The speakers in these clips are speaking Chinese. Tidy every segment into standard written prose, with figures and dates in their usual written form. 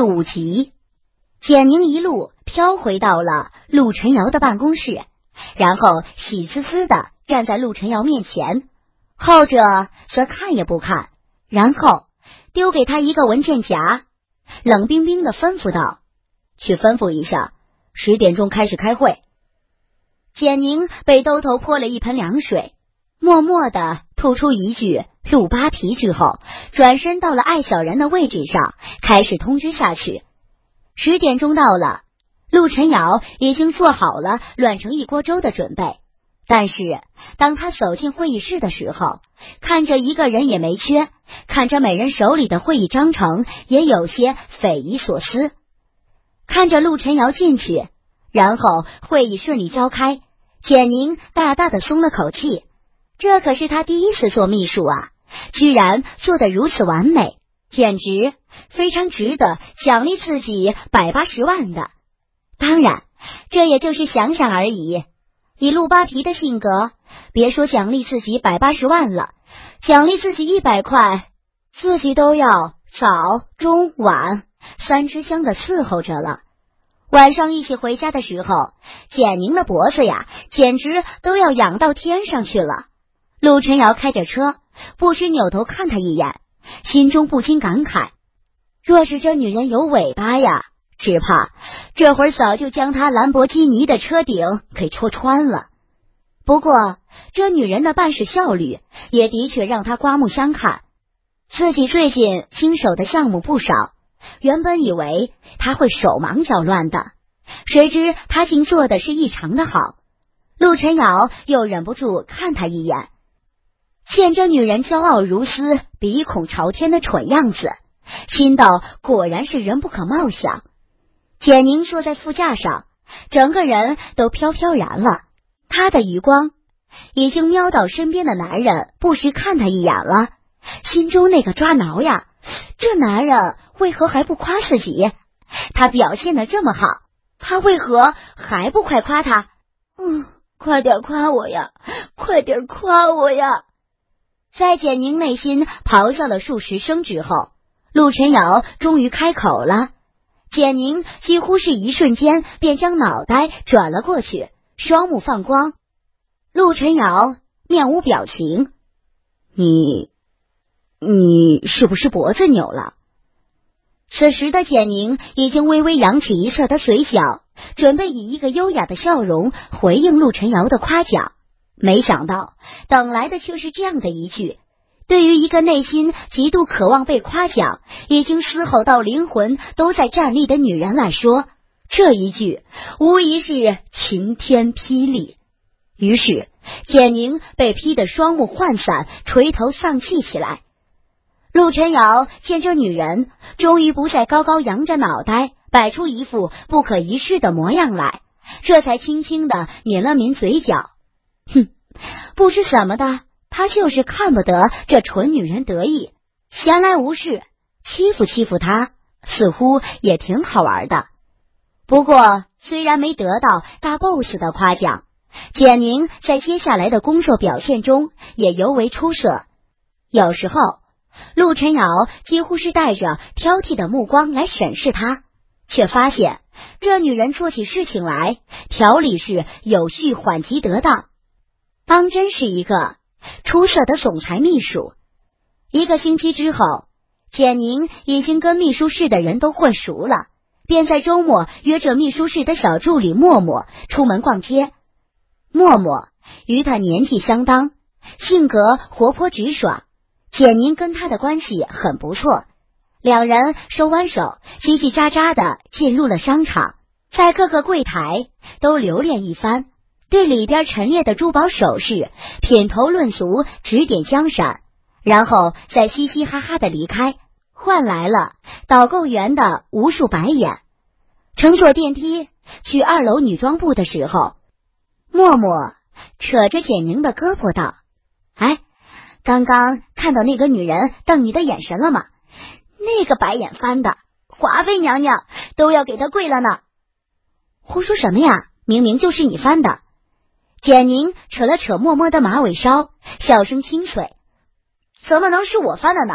5集。简宁一路飘回到了陆晨瑶的办公室，然后喜滋滋地站在陆晨瑶面前，后者则看也不看，然后丢给他一个文件夹，冷冰冰地吩咐道：去吩咐一下10点钟开始开会。简宁被兜头泼了一盆凉水，默默地吐出一句陆扒皮之后，转身到了艾小然的位置上，开始通知下去。10点钟到了，陆晨瑶已经做好了乱成一锅粥的准备，但是当他走进会议室的时候，看着一个人也没缺，看着每人手里的会议章程也有些匪夷所思。看着陆晨瑶进去，然后会议顺利召开，简宁大大的松了口气，这可是他第一次做秘书啊，居然做得如此完美，简直非常值得奖励自己180万的。当然这也就是想想而已，以陆扒皮的性格，别说奖励自己180万了，奖励自己100块，自己都要早中晚3支香的伺候着了。晚上一起回家的时候，简宁的脖子呀简直都要仰到天上去了。陆晨瑶开着车，不时扭头看他一眼，心中不禁感慨，若是这女人有尾巴呀，只怕这会儿早就将她兰博基尼的车顶给戳穿了。不过这女人的办事效率也的确让他刮目相看，自己最近经手的项目不少，原本以为他会手忙脚乱的，谁知他竟做的是异常的好。陆晨瑶又忍不住看他一眼，见这女人骄傲如斯，鼻孔朝天的蠢样子，心道果然是人不可貌相。简宁坐在副驾上，整个人都飘飘然了，他的余光已经瞄到身边的男人不时看他一眼了，心中那个抓挠呀，这男人为何还不夸自己？他表现得这么好，他为何还不快夸他？快点夸我呀，快点夸我呀！在简宁内心咆哮了数十声之后，陆晨瑶终于开口了。简宁几乎是一瞬间便将脑袋转了过去，双目放光。陆晨瑶面无表情，你是不是脖子扭了？此时的简宁已经微微扬起一侧的嘴角，准备以一个优雅的笑容回应陆晨瑶的夸奖，没想到等来的却是这样的一句，对于一个内心极度渴望被夸奖，已经嘶吼到灵魂都在站立的女人来说，这一句无疑是晴天霹雳。于是简宁被劈得双目涣散，垂头丧气起来。陆晨瑶见这女人终于不再高高扬着脑袋，摆出一副不可一世的模样来，这才轻轻地抿了抿嘴角。不知怎么的，他就是看不得这蠢女人得意，闲来无事欺负她，似乎也挺好玩的。不过虽然没得到大 boss 的夸奖，简宁在接下来的工作表现中也尤为出色。有时候陆晨瑶几乎是带着挑剔的目光来审视她，却发现这女人做起事情来条理是有序缓急得当，当真是一个出色的总裁秘书。1个星期之后，简宁已经跟秘书室的人都混熟了，便在周末约着秘书室的小助理默默出门逛街。默默与他年纪相当，性格活泼直爽，简宁跟他的关系很不错，两人手挽手叽叽喳喳地进入了商场，在各个柜台都留恋一番，对里边陈列的珠宝首饰品头论足，指点江山，然后再嘻嘻哈哈地离开，换来了导购员的无数白眼。乘坐电梯去2楼女装部的时候，默默扯着简宁的胳膊道：刚刚看到那个女人瞪你的眼神了吗？那个白眼翻的，华妃娘娘都要给她跪了呢。胡说什么呀，明明就是你翻的。简宁扯了扯默默的马尾梢，小声轻啐：怎么能是我翻的呢？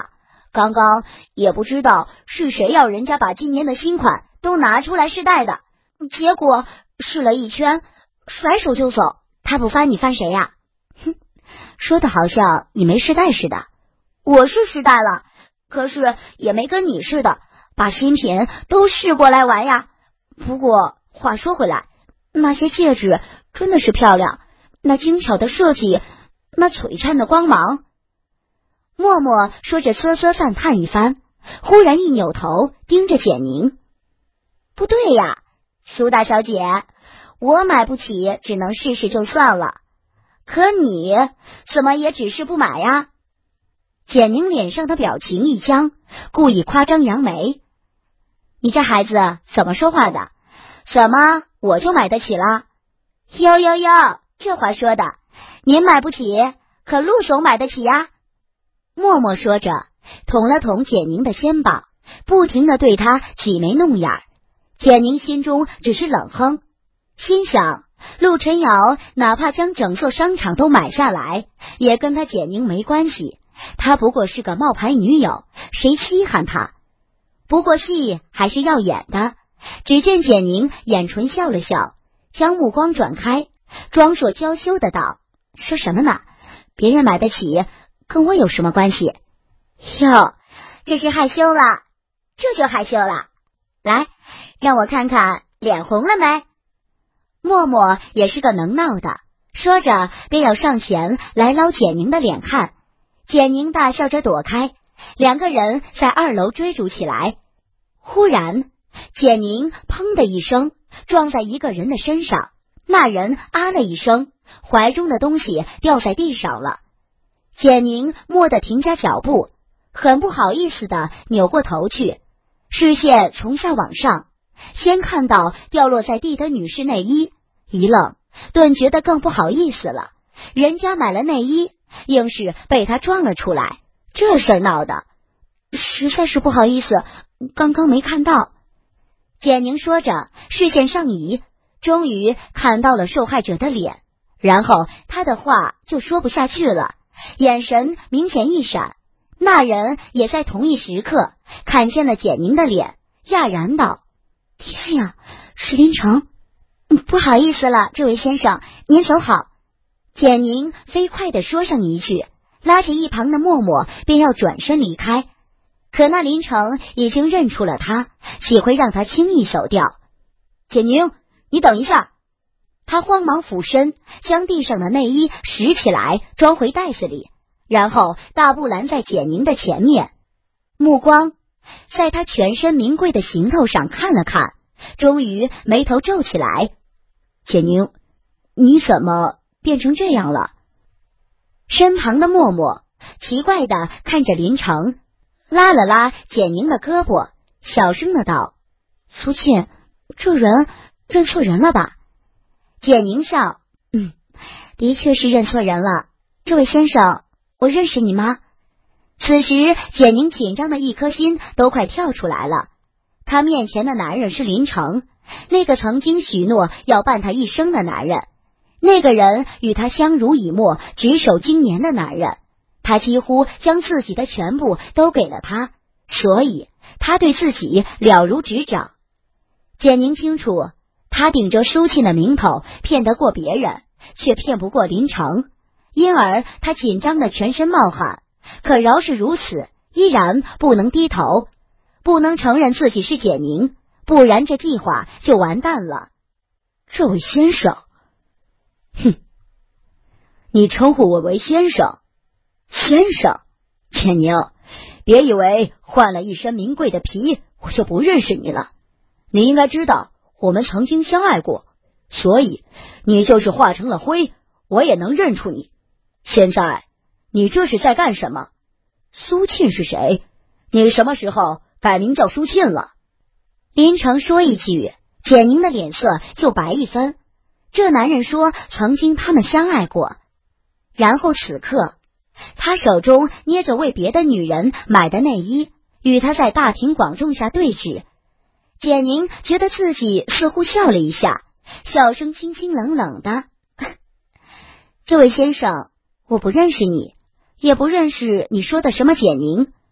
刚刚也不知道是谁要人家把今年的新款都拿出来试戴的，结果试了一圈，甩手就走。他不翻你翻谁呀？哼，说的好像你没试戴似的。我是试戴了，可是也没跟你似的把新品都试过来玩呀。不过话说回来，那些戒指真的是漂亮，那精巧的设计，那璀璨的光芒。默默说着啧啧赞叹一番，忽然一扭头盯着简宁。不对呀，苏大小姐，我买不起，只能试试就算了，可你怎么也只是不买呀？简宁脸上的表情一僵，故意夸张扬眉。你这孩子怎么说话的？怎么我就买得起了？哟哟哟，这话说的，您买不起，可陆总买得起呀。默默说着，捅了捅简宁的肩膀，不停地对他挤眉弄眼。简宁心中只是冷哼，心想陆晨瑶哪怕将整座商场都买下来，也跟他简宁没关系，他不过是个冒牌女友，谁稀罕他？不过戏还是要演的。只见简宁眼唇笑了笑，将目光转开，装作娇羞的道：说什么呢？别人买得起，跟我有什么关系？哟，这是害羞了，这就害羞了。来，让我看看脸红了没？默默也是个能闹的，说着便要上前来捞简宁的脸看。简宁大笑着躲开，两个人在2楼追逐起来。忽然简宁砰的一声撞在一个人的身上，那人啊了一声，怀中的东西掉在地上了。简宁蓦地停下脚步，很不好意思地扭过头去，视线从下往上，先看到掉落在地的女士内衣，一愣，顿觉得更不好意思了。人家买了内衣，硬是被他撞了出来，这事儿闹的，实在是不好意思，刚刚没看到。简宁说着，视线上移，终于看到了受害者的脸，然后他的话就说不下去了，眼神明显一闪。那人也在同一时刻看见了简宁的脸，讶然道：天呀，是林成！不好意思了，这位先生，您走好。简宁飞快地说上一句，拉起一旁的默默便要转身离开，可那林成已经认出了他，岂会让他轻易走掉？简宁，你等一下！他慌忙俯身将地上的内衣拾起来装回袋子里，然后大步拦在简宁的前面，目光在他全身名贵的行头上看了看，终于眉头皱起来。简宁，你怎么变成这样了？身旁的默默奇怪地看着林成，拉了拉简宁的胳膊，小声的道：苏沁，这人认错人了吧？简宁笑，的确是认错人了。这位先生，我认识你吗？此时简宁紧张的一颗心都快跳出来了。他面前的男人是林成，那个曾经许诺要伴他一生的男人，那个人与他相濡以沫执手经年的男人，他几乎将自己的全部都给了他，所以他对自己了如指掌。简宁清楚，他顶着苏沁的名头骗得过别人，却骗不过林成，因而他紧张的全身冒汗，可饶是如此，依然不能低头，不能承认自己是简宁，不然这计划就完蛋了。这位先生，你称呼我为先生？先生，简宁，别以为换了一身名贵的皮，我就不认识你了。你应该知道，我们曾经相爱过，所以你就是化成了灰，我也能认出你。现在，你这是在干什么？苏沁是谁？你什么时候改名叫苏沁了？林成说一句，简宁的脸色就白一分。这男人说曾经他们相爱过，然后此刻他手中捏着为别的女人买的内衣，与他在大庭广众下对峙。简宁觉得自己似乎笑了一下，笑声清清冷冷的这位先生，我不认识你，也不认识你说的什么简宁，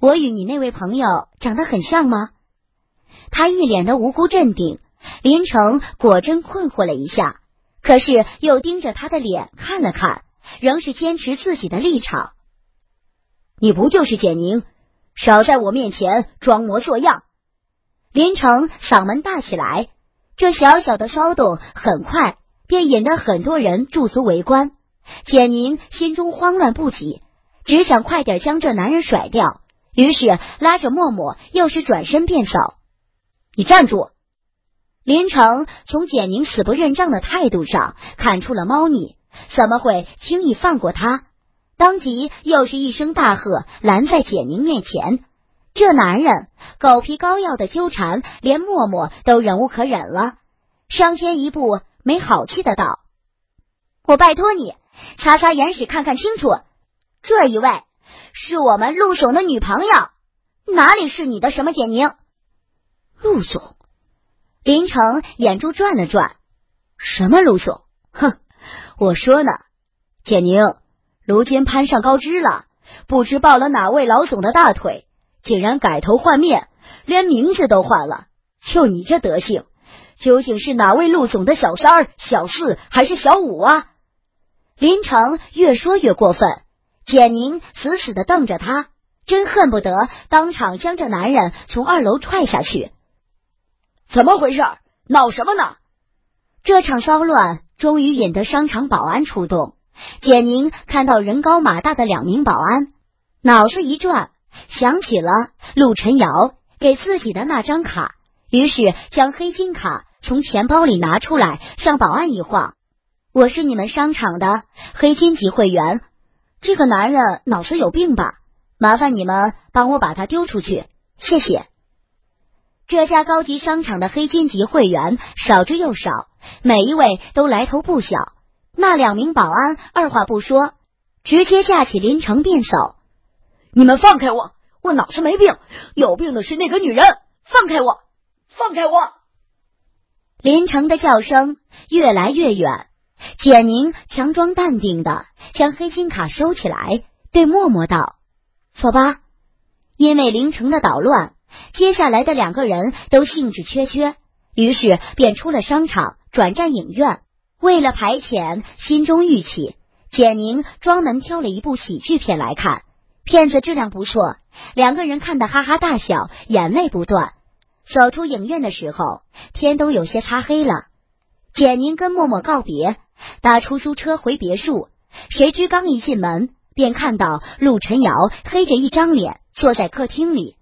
我与你那位朋友长得很像吗？他一脸的无辜镇定，林成果真困惑了一下，可是又盯着他的脸看了看，仍是坚持自己的立场。你不就是简宁？少在我面前装模作样！林成嗓门大起来，这小小的骚动很快便引得很多人驻足围观。简宁心中慌乱不已，只想快点将这男人甩掉，于是拉着默默又是转身便走。你站住！林成从简宁死不认账的态度上看出了猫腻，怎么会轻易放过他？当即又是一声大喝，拦在简宁面前。这男人狗皮膏药的纠缠，连默默都忍无可忍了，上前一步，没好气的道：我拜托你擦擦眼屎看看清楚，这一位是我们陆总的女朋友，哪里是你的什么简宁？陆总？林成眼珠转了转，什么陆总？哼，我说呢，简宁如今攀上高枝了，不知抱了哪位老总的大腿，竟然改头换面，连名字都换了。就你这德行，究竟是哪位陆总的小三儿、小四还是小五啊？林成越说越过分，简宁死死地瞪着他，真恨不得当场将这男人从2楼踹下去。怎么回事？闹什么呢？这场骚乱终于引得商场保安出动。简宁看到人高马大的2名保安，脑子一转，想起了陆晨瑶给自己的那张卡，于是将黑金卡从钱包里拿出来，向保安一晃：我是你们商场的黑金级会员。这个男人脑子有病吧？麻烦你们帮我把他丢出去，谢谢。这家高级商场的黑金级会员少之又少，每一位都来头不小。那2名保安二话不说，直接架起林成便走。你们放开我，我脑子没病，有病的是那个女人，放开我，放开我！林成的叫声越来越远，简宁强装淡定的将黑金卡收起来，对默默道：走吧。因为林成的捣乱，接下来的2个人都兴致缺缺，于是便出了商场，转战影院。为了排遣心中郁气，简宁专门挑了一部喜剧片来看，片子质量不错，2个人看得哈哈大笑，眼泪不断。走出影院的时候，天都有些擦黑了。简宁跟默默告别，搭出租车回别墅，谁知刚一进门，便看到陆晨瑶黑着一张脸坐在客厅里。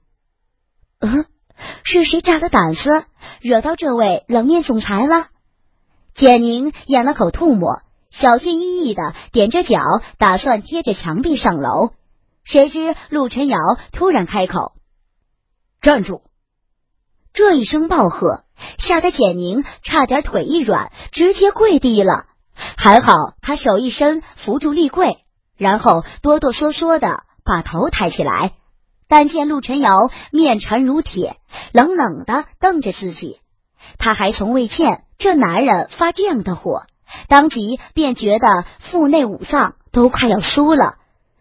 是谁炸了胆子，惹到这位冷面总裁了？简宁咽了口吐沫，小心翼翼的踮着脚，打算贴着墙壁上楼。谁知陆晨瑶突然开口：站住！这一声暴喝，吓得简宁差点腿一软，直接跪地了。还好他手一伸扶住立柜，然后哆哆嗦嗦的把头抬起来，但见陆晨瑶面沉如铁，冷冷的瞪着自己。他还从未见这男人发这样的火，当即便觉得腹内5脏都快要酥了。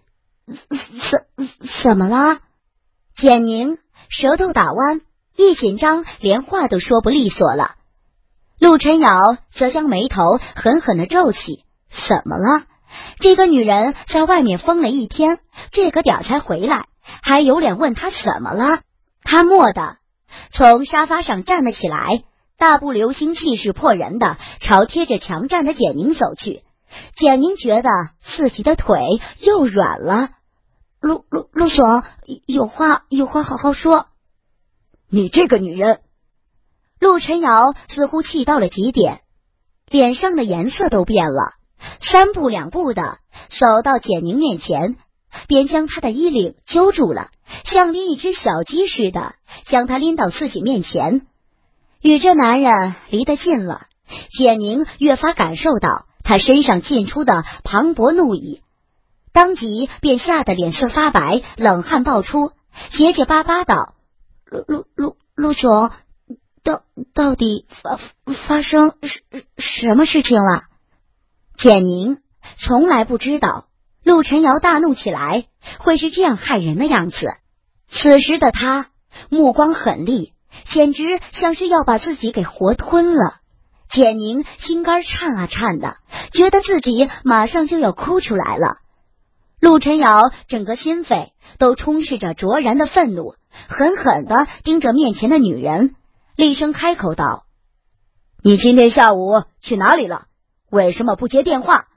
怎么了？简宁舌头打弯，一紧张连话都说不利索了。陆晨瑶则将眉头狠狠地皱起。怎么了？这个女人在外面疯了一天，这个点才回来，还有脸问她怎么了？他蓦地从沙发上站了起来，大步流星气势迫人的朝贴着墙站的简宁走去。简宁觉得自己的腿又软了。陆总，有话好好说。你这个女人！陆晨瑶似乎气到了极点，脸上的颜色都变了，3步2步的走到简宁面前，便将她的衣领揪住了，像拎一只小鸡似的将她拎到自己面前。与这男人离得近了，简宁越发感受到他身上进出的磅礴怒意，当即便吓得脸色发白，冷汗爆出，结结巴巴道：陆总，到底发生什么事情了？简宁从来不知道陆晨瑶大怒起来会是这样害人的样子， 此时的他目光狠厉，简直像是要把自己给活吞了。简宁心肝颤啊颤的，觉得自己马上就要哭出来了。陆晨瑶整个心肺都充斥着卓然的愤怒，狠狠地盯着面前的女人，厉声开口道：你今天下午去哪里了？为什么不接电话？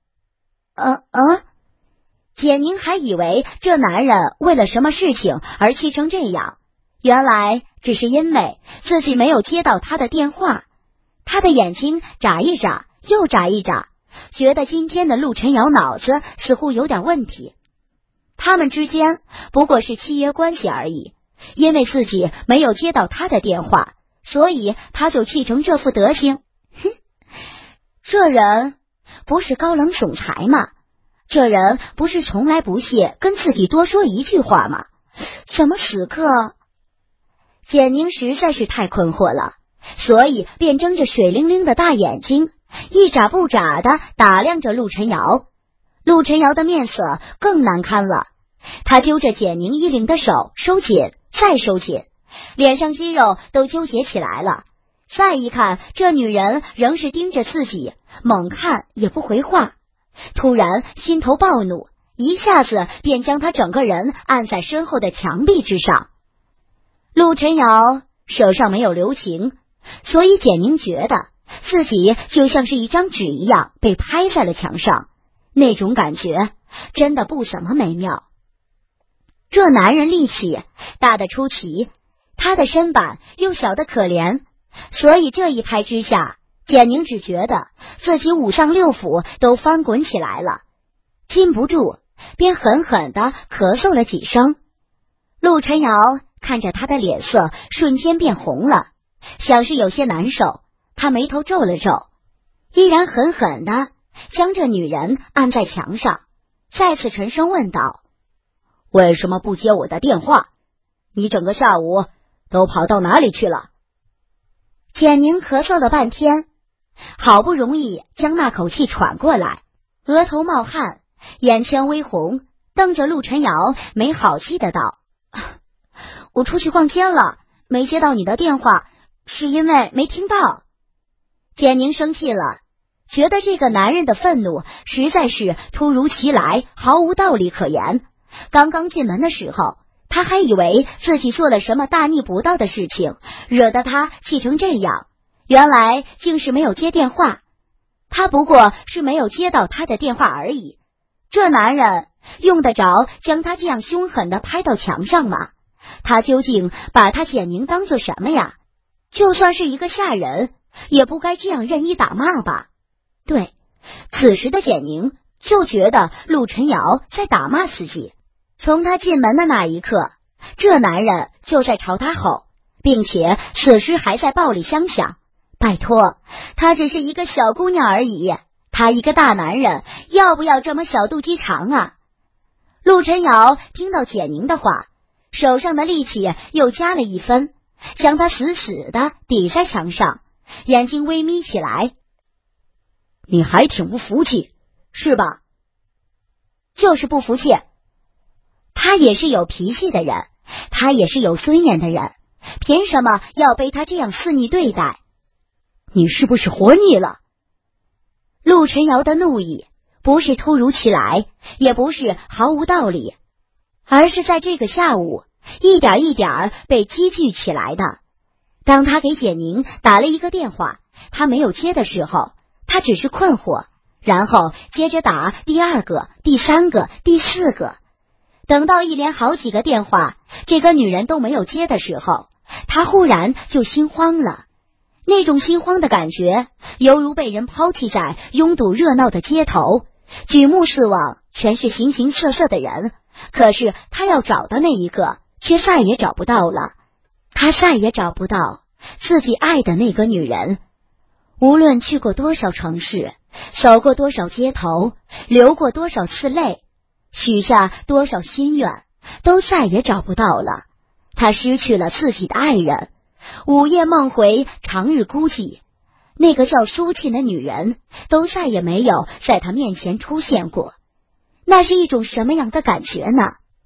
简宁还以为这男人为了什么事情而气成这样，原来只是因为自己没有接到他的电话。他的眼睛眨一眨又眨一眨，觉得今天的陆晨瑶脑子似乎有点问题。他们之间不过是契约关系而已，因为自己没有接到他的电话，所以他就气成这副德行。哼，这人不是高冷总裁吗？这人不是从来不屑跟自己多说一句话吗？怎么此刻……简宁实在是太困惑了，所以便睁着水灵灵的大眼睛，一眨不眨地打量着陆晨瑶。陆晨瑶的面色更难堪了，他揪着简宁衣领的手收紧再收紧，脸上肌肉都纠结起来了。再一看，这女人仍是盯着自己，猛看也不回话。突然心头暴怒，一下子便将他整个人按在身后的墙壁之上。陆晨瑶手上没有留情，所以简宁觉得自己就像是一张纸一样被拍在了墙上，那种感觉真的不怎么美妙。这男人力气大得出奇，他的身板又小得可怜，所以这一拍之下，简宁只觉得自己五脏六腑都翻滚起来了，禁不住便狠狠地咳嗽了几声。陆晨瑶看着他的脸色瞬间变红了，像是有些难受，他眉头皱了皱，依然狠狠地将这女人按在墙上，再次沉声问道：为什么不接我的电话？你整个下午都跑到哪里去了？简宁咳嗽了半天，好不容易将那口气喘过来，额头冒汗，眼圈微红，瞪着陆晨瑶，没好气的道：我出去逛街了，没接到你的电话，是因为没听到。简宁生气了，觉得这个男人的愤怒实在是突如其来，毫无道理可言。刚刚进门的时候，他还以为自己做了什么大逆不道的事情，惹得他气成这样，原来竟是没有接电话。他不过是没有接到他的电话而已，这男人用得着将他这样凶狠地拍到墙上吗？他究竟把他简宁当作什么呀？就算是一个下人，也不该这样任意打骂吧。对，此时的简宁就觉得陆晨瑶在打骂自己。从他进门的那一刻，这男人就在朝他吼，并且此时还在暴力相向。拜托，他只是一个小姑娘而已，他一个大男人要不要这么小肚鸡肠啊？陆晨瑶听到简宁的话，手上的力气又加了一分，将他死死地抵在墙上，眼睛微眯起来。你还挺不服气是吧？就是不服气。他也是有脾气的人，他也是有尊严的人，凭什么要被他这样肆意对待？你是不是活腻了？陆晨瑶的怒意不是突如其来，也不是毫无道理，而是在这个下午一点一点被积聚起来的。当他给简宁打了一个电话，他没有接的时候，他只是困惑，然后接着打第二个、第三个、第四个。等到一连好几个电话这个女人都没有接的时候，他忽然就心慌了。那种心慌的感觉犹如被人抛弃在拥堵热闹的街头，举目四望全是形形色色的人，可是他要找的那一个却再也找不到了。他再也找不到自己爱的那个女人。无论去过多少城市，走过多少街头，流过多少次泪，许下多少心愿，都再也找不到了。他失去了自己的爱人，午夜梦回，长日孤寂。那个叫苏沁的女人都再也没有在他面前出现过。那是一种什么样的感觉呢？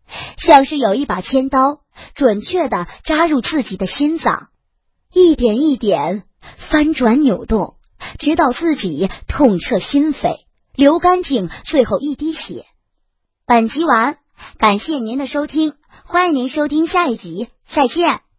像是有一把千刀准确地扎入自己的心脏，一点一点翻转扭动，直到自己痛彻心扉，流干净最后一滴血。本集完，感谢您的收听，欢迎您收听下一集，再见。